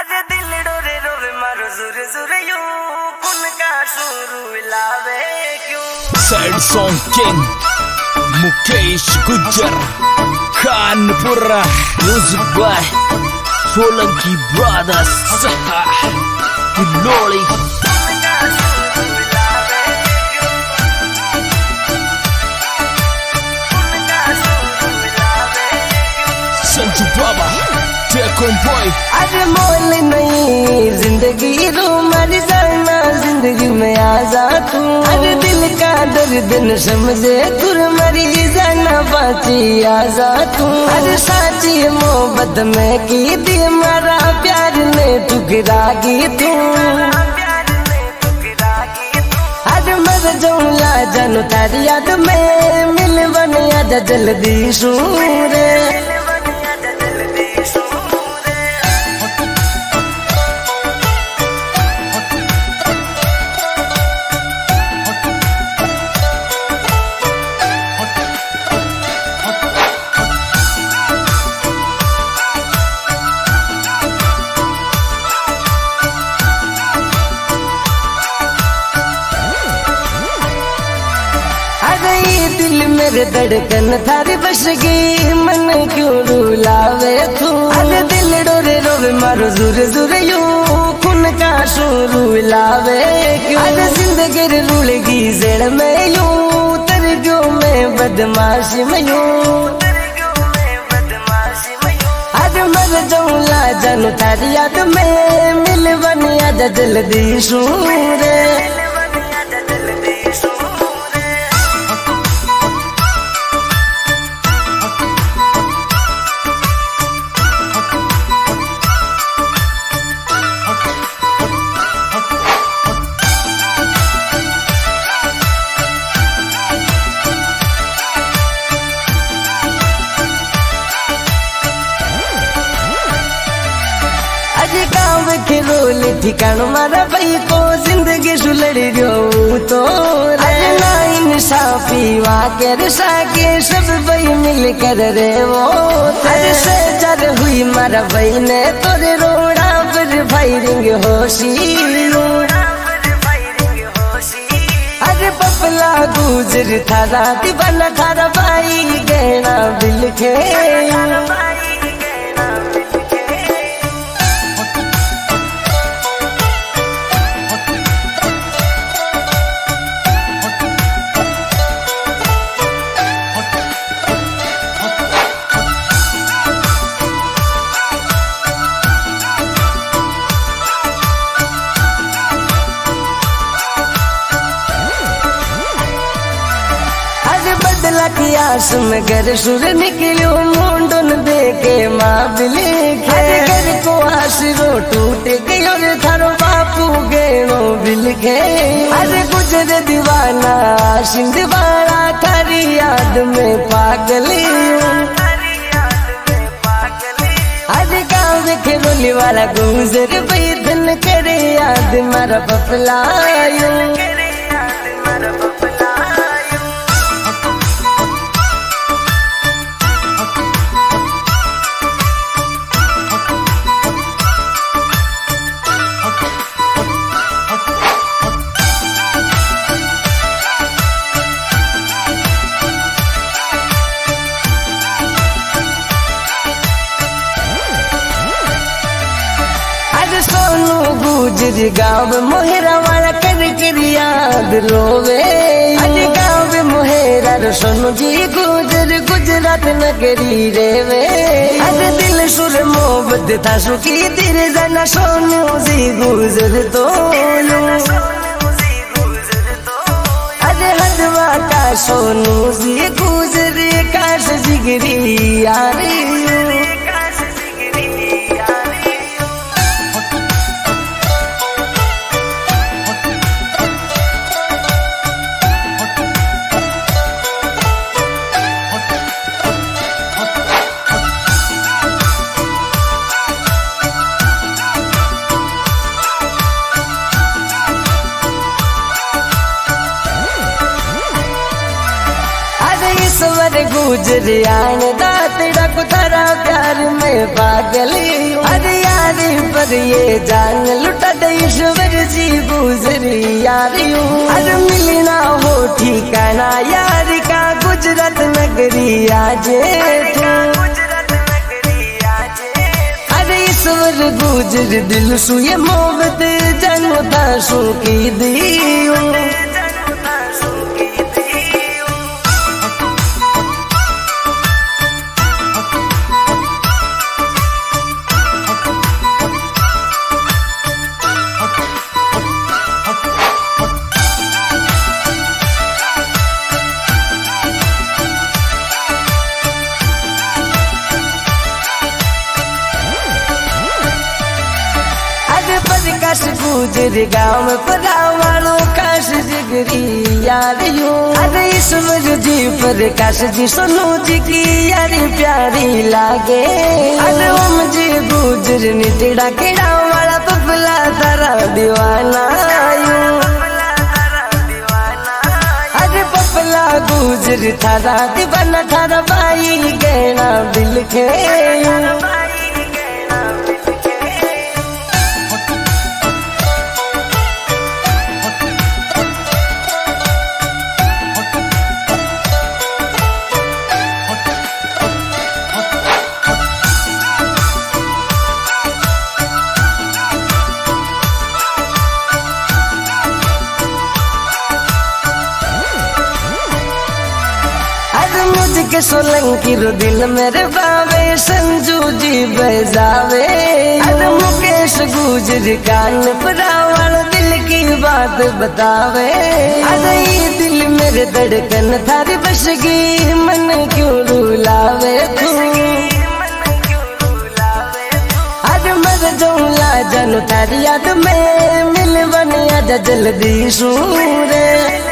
अरे दिल डोरे रोवे मारो जुर जुर यूं कुन का शुरू लावे क्यों। Sad song king Mukesh Gujjar Kanpura music by Solanki brothers Kilodi Sanju Baba boy. अरे मोल नहीं जिंदगी रो मर जाना जिंदगी में आ जा तू। अरे दिल का दर्द न समझे तुर मरी जाना बाची आ जा तू। अरे साची मोहब्बत में की दी मारा प्यार ने ठुकरा की तू। अरे मर जाऊं ला जानू तारी याद में मिल बन आजा जल्दी सूरे। दिल मेरे धड़कन थारी बस गई मन क्यों रुलावे तू। अरे दिल डोरे रोवे मारो जुर जुर यूं खून का शुरू लावे क्यों। अरे जिंदगी रुलगी जेड़ में यूं तरगियों में बदमाशी में यूं। अरे मर जाऊं ला जानू तारी याद में मिल बन आजा जल्दी सूरे। गाँव के रोले ठिकान मारा भाई को जिंदगी सुलड़ी रो तो ना इंसाफी वाके साके सब भाई मिल कर रे वो तेरे से जर हुई मारा भाई ने तोरे रोड़ा पर फायरिंग होशी। अरे पपला गुजर थारा दीवाना थारा भाई गहना बिल के। बदला की आस में घर सुर निकलो मुंडन दे के माँ बिले घर को आस रो टूट गई और थारो बापू गेणो बिल के। अरे गुजर दीवाना सिंधवाड़ा थारी याद में पागल। अरे गाँव के रोली वाला गुजर भाई धन करे याद मारा पपलायो। गुजर गाँव मोहरा वाला कर कर याद रोवे। अरे गाँव मोहरा सोनू जी गुजर गुजरात नगरी रेवे। अरे दिल सुर मोहब्बत था सुखी तेरे जाना सोनू जी गुजर तो। अरे हदवा का सोनू जी गुजर काश जिगरी यारी। स्वर गुजर आन दातड़ा को तारा प्यार में पागल। अरे यारी पर ये जान लुटा दे ईश्वर जी गुजरी यारियों। अरे मिलना हो ठिकाना यार का गुजरात नगरी आजे तू। अरे ईश्वर गुजर दिल सु ये मोहब्बत जनता सु की दियो। काश गुजर गाँव में परावालों काश जिगरी यारियों। अरे ईश्वर जी पर काश जी सोनू जी की यारी प्यारी लागे। अरे ओम जी गुजर निटेड़ा केड़ा वाला पपला तारा दीवाना यूं। अरे पपला गुजर थारा दीवाना थारा भाई गहना दिल के। मुझके सोलंकी रो दिल मेरे बावे संजू जी बजावे। अरे मुकेश गुजर कान परावाल दिल की बात बतावे। अरे ये दिल मेरे धड़कन थारी बस गई मन क्यों रुलावे तू। अरे मर जाऊं ला जानू थारी याद में मिल बन आजा जल्दी सूरे।